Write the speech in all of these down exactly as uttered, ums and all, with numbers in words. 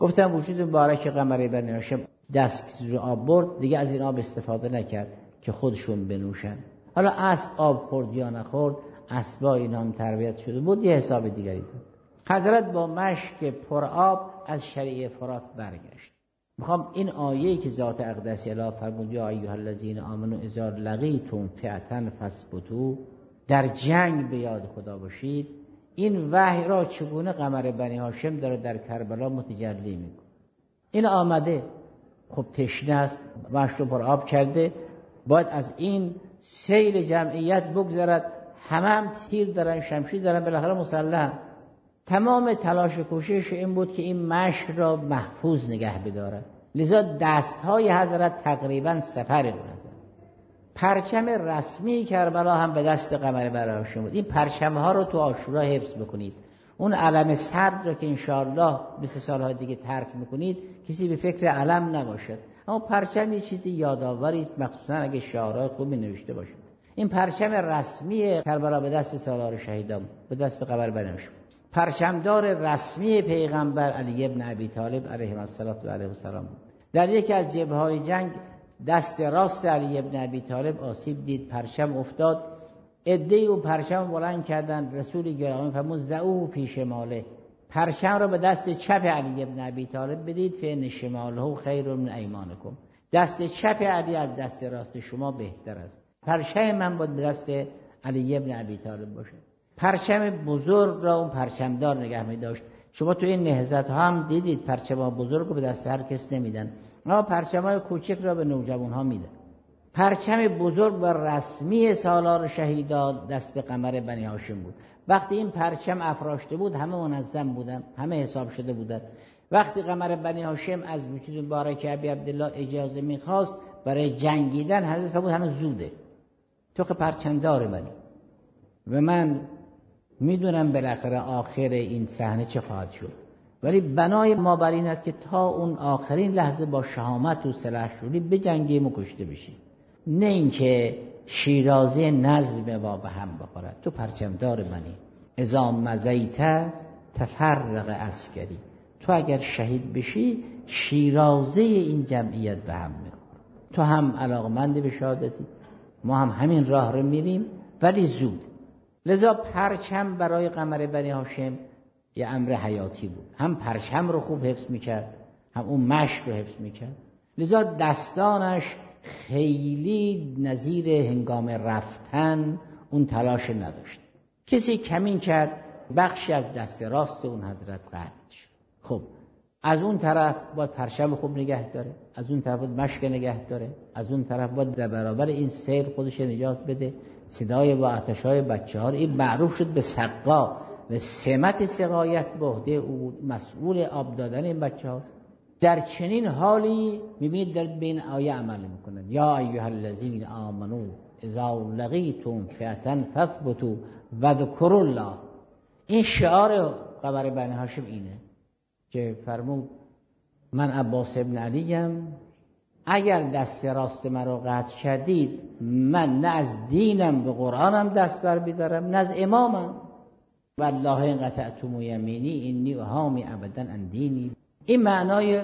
گفتم وجود مبارک قمر بنی هاشم دست رو آب برد، دیگه از این آب استفاده نکرد که خودشون بنوشن. حالا اسب آب خورد یا نخورد، اسبا اینا هم تربیت شده بود، یه حساب دیگری بود. حضرت با مشک پر آب از شریع فرات برگشت. میخوام این آیه‌ای که ذات اقدس اله فرمود یا ایها الذین آمنوا اذا لقیتم فئة فاثبتوا، در جنگ به یاد خدا باشید، این وحی را چگونه قمر بنی هاشم داره در کربلا متجلی میکنه. این آمده خب تشنه است، مشک رو پر آب کرده، باید از این سیل جمعیت بگذرد، همه هم تیر دارن، شمشیر دارن، بالاخره مسلح. تمام تلاش و کوشش این بود که این مشک را محفوظ نگه بدارد. لذا دستهای حضرت تقریبا سپر اون حضرت. پرچم رسمی کربلا هم به دست قمر بنی هاشم بود. این پرچم ها رو تو عاشورا حفظ بکنید. اون علم سرد را که انشاءالله بیست سالهای دیگه ترک میکنید، کسی به فکر علم نباشد، اما پرچم یه چیزی یادآوری است، مخصوصا اگه شعارهای خوبی نوشته باشه. این پرچم رسمی کربلا به دست سالار شهیدان، به دست قمر بنی هاشم. پرچمدار رسمی پیغمبر علی ابن ابی طالب علیه السلام و علیه السلام. در یکی از جبهه‌های جنگ دست راست علی ابن ابی طالب آسیب دید، پرچم افتاد، عده‌ای او پرچم بلند کردن، رسول گرامی فرمود ضعوه فی شماله، پرچم را به دست چپ علی ابن ابی طالب بدید، فإن شماله خیر من ایمانکم، دست چپ علی از دست راست شما بهتر است. پرچم من باید به دست علی ابن ابی طالب باشه. پرچم بزرگ را اون پرچمدار نگه می داشت. شما تو این نهضت ها هم دیدید پرچم ها بزرگ رو به دست هر کس نمیدن، اما پرچم های کوچک را به نوجوان ها میدن. پرچم بزرگ و رسمی سالار شهیدان دست قمر بنی هاشم بود. وقتی این پرچم افراشته بود همه منظم بودن، همه حساب شده بودن. وقتی قمر بنی هاشم از وجود مبارک ابی عبدالله اجازه میخواست برای جنگیدن، حضرت فرمود همه زوده، تو که پرچم دار منی. و من میدونم بالاخره آخر این صحنه چه خواهد شد، ولی بنای ما بر این است که تا اون آخرین لحظه با شهامت و سلحشوری بجنگیم و کشته بشیم، نه اینکه شیرازه نظم ما به هم بخورد. تو پرچمدار منی، اذا مزیت تفرق عسکری، تو اگر شهید بشی شیرازه این جمعیت به هم میخوره. تو هم علاقمند به شهادتی، ما هم همین راه رو میریم، ولی زود. لذا پرچم برای قمر بنی هاشم یه امر حیاتی بود، هم پرچم رو خوب حفظ میکرد، هم اون مشک رو حفظ میکرد. لذا دستانش خیلی نظیر هنگام رفتن اون تلاش نداشت. کسی کمین کرد، بخشی از دست راست اون حضرت قطع شد. خب از اون طرف باید پرچم خوب نگه داره، از اون طرف باید مشک نگه داره، از اون طرف باید در برابر این سیل خودش نجات بده. صدای با آتش‌های بچه‌ها، این معروف شد به سقا و سمت سقایت به عهده او، مسئول آب دادن این بچه‌ها. در چنین حالی می‌بینید در بین آیه عمل می‌کنند. یا ایها الذین آمنوا اذا لقیتم فئة فاثبتوا وذکروا الله. این شعار قمر بنی هاشم اینه که فرمود من عباس ابن علیم، اگر دست راست من رو قطع کردید، من نه از دینم به قرآنم دست بر بیدارم، نه از امامم. والله این قطعتم یمینی اینی احامی ابدا عن دینی. این معنای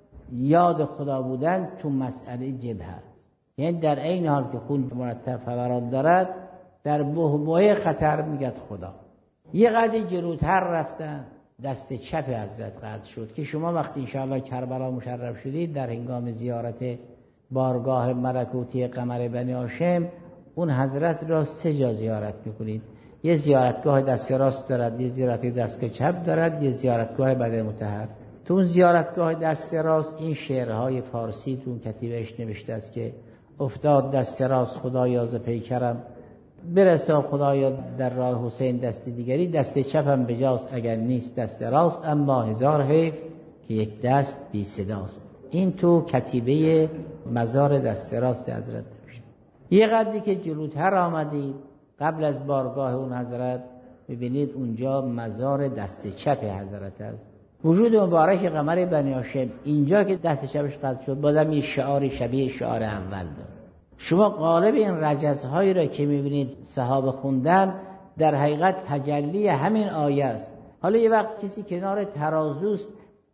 یاد خدا بودن تو مسئله جبهه است، یعنی در این حال که خون مرتب فوران دارد، در بحبوحه خطر میگد خدا. یه قدری جلوتر رفتن، دست چپ حضرت قطع شد که شما وقتی انشاءالله کربلا مشرف شدید، در هنگام زیارت بارگاه ملکوتی قمر بنی هاشم اون حضرت را سه جا زیارت میکنید. یه زیارتگاه دست راست دارد، یه زیارتگاه دست چپ دارد، یه زیارتگاه بدر مطهر. تو اون زیارتگاه دست راست این شعرهای فارسی تو اون کتیبهش نوشته است که افتاد دست راست خدایا ز پیکرم، برسا خدایا در راه حسین دست دیگری، دست چپم بجاست اگر نیست دست راست، اما هزار حیف که یک دست بی صداست. این تو کتیبه مزار دست راست حضرت نوشته. یه قدری که جلوتر آمدید قبل از بارگاه اون حضرت، میبینید اونجا مزار دست چپ حضرت است. وجود مبارک قمر بنی هاشم اینجا که دست چپش قطع شد، بازم یه شعاری شبیه شعار اول داد. شما غالب این رجزهایی را که میبینید صحابه خوندن، در حقیقت تجلی همین آیه است. حالا یه وقت کسی کنار ترازوست،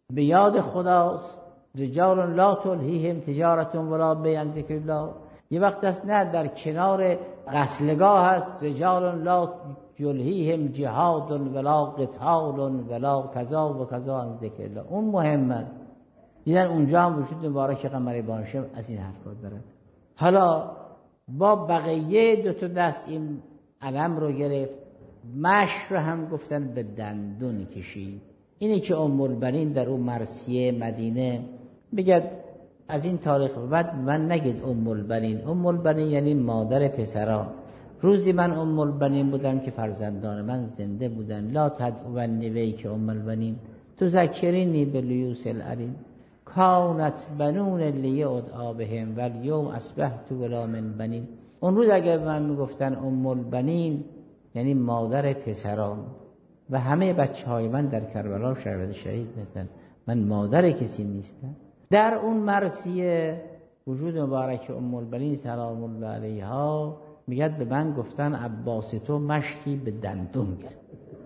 به یاد خداست. رجال لا تلهیهم تجارت ولا بیع عن ذکر الله. یه وقت است نه در کنار غسلگاه هست، رجال لا یلهیهم جهاد ولا قتال ولا کذا و کذا عن ذکر الله. اون مهمه. دیدن اونجا هم وجود مبارک قمر بانشم از این حرفات داره. حالا با بقیه دو تا دست این علم رو گرفت، مشک رو هم گفتن به دندون کشید. اینی که ام البنین در اون مرثیه مدینه بگد از این تاریخ بعد من نگید ام البنین. ام البنین یعنی مادر پسران. روزی من ام البنین بودم که فرزندان من زنده بودن. لا تدعونی ویک ام البنین تذکرینی بالیوس العلیم کانت بنون لیدعا بهم والیوم اصبحت ولا من بنین. اون روز اگر من میگفتن ام البنین یعنی مادر پسران و همه بچه های من در کربلا شهید شهید بودن، من مادر کسی نیستم. در اون مرثیه وجود مبارک ام البنین سلام الله علیها میگد به من گفتن عباس تو مشکی به دندون گرفت.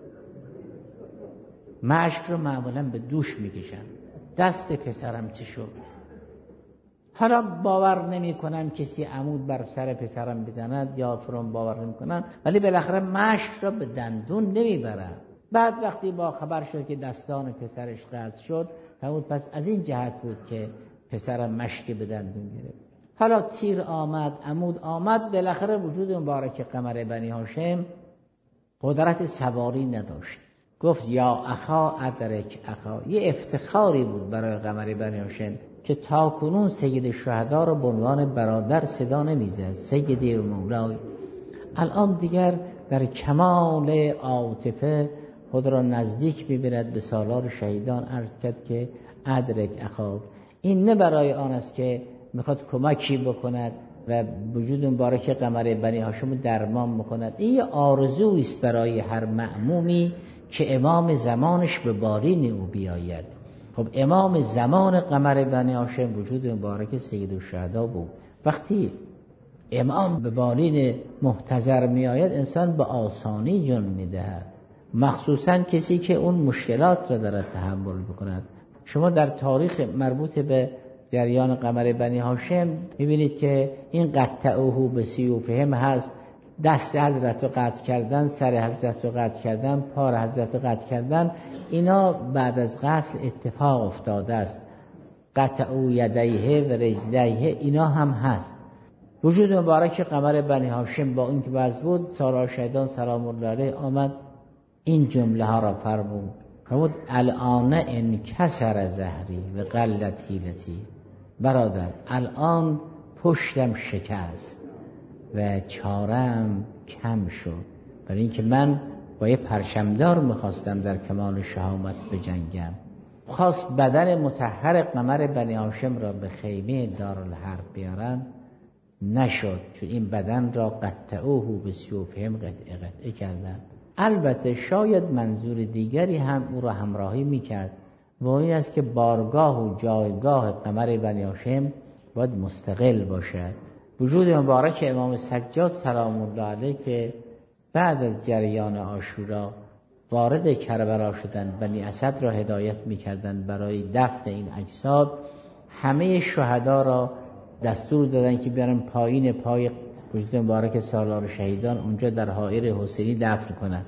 مشک رو معمولا به دوش میکشن. دست پسرم چه شد؟ حالا باور نمی کنم کسی عمود بر سر پسرم بزند یا فرام باور نمی کنن، ولی بالاخره مشک را به دندون نمیبرن. بعد وقتی با خبر شد که دستان پسرش قطع شد، فرمود پس از این جهت بود که پسرم مشک به دندون گرفت. حالا تیر آمد، عمود آمد، بالاخره وجود مبارک قمر بنی هاشم قدرت سواری نداشت. گفت یا اخا ادرک اخا. یه افتخاری بود برای قمر بنی هاشم که تا کنون سید شهدا رو به عنوان برادر صدا نمیزد، سیدی و مولای. الان دیگر در کمال عاطفه خود را نزدیک می‌بیند به سالار شهیدان. عرض کرد که ادرک اخا، این نه برای آن است که میخواد کمکی بکند و وجود مبارک قمر بنی هاشم درمان بکند. این یه آرزویی است برای هر مأمومی که امام زمانش به بالین او بیاید. خب امام زمان قمر بنی هاشم وجود مبارک سید الشهدا بود. وقتی امام به بالین محتضر می آید انسان به آسانی جون می دهد، مخصوصا کسی که اون مشکلات را دارد تحمل بکند. شما در تاریخ مربوط به جریان قمر بنی هاشم می بینید که این قطعوه به سیوفهم هست، دست حضرت رو قطع کردن، سر حضرت رو قطع کردن، پار حضرت رو قطع کردن. اینا بعد از قتل اتفاق افتاده است. قطعو یدیه و رجلیه اینا هم هست. وجود مبارک قمر بنی هاشم با این که باز بود، سالار شهیدان سلام الله علیه آمد این جمله ها را فرمود. فرمود الان انکسر زهری و قلت حیلتی. برادر الان پشتم شکست و چارم کم شد، برای اینکه من با یه پرچمدار میخواستم در کمال شهامت بجنگم. خواست بدن مطهر قمر بنی هاشم را به خیمه دارالحرب بیارن، نشد، چون این بدن را قطعوه به سیوفهم قطعه قطعه کردن. البته شاید منظور دیگری هم او را همراهی میکرد و این است که بارگاه و جایگاه قمر بنی هاشم باید مستقل باشد. وجود مبارک امام سجاد سلام الله علیه که بعد از جریان عاشورا وارد کربلا شدن، بنی اسد را هدایت میکردن برای دفن این اجساد، همه شهدا را دستور دادن که بیارن پایین پای وجود مبارک سالار شهیدان اونجا در حائر حسینی دفن کنن،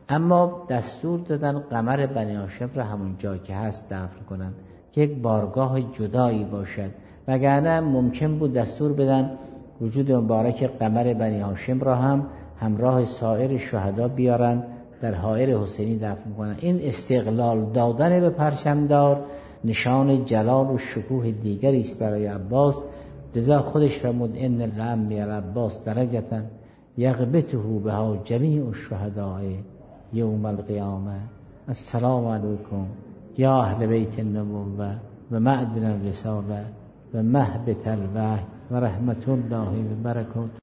اما دستور دادن قمر بنی هاشم را همون جا که هست دفن کنن که یک بارگاه جدایی باشد. وگرنه ممکن بود دستور بدن وجود مبارک قمر بنی هاشم را هم همراه سایر شهدا بیارن در حائر حسینی دفن کنن. این استقلال دادن به پرچمدار نشان جلال و شکوه دیگری است برای عباس. لذا خودش فرمود ان لعمی العباس درجه یغبطه بها جمیع الشهداء یوم القیامه. السلام علیکم یا اهل بیت النبوه و معدن الرساله و مهبط الوحی و رحمت الله و برکاته.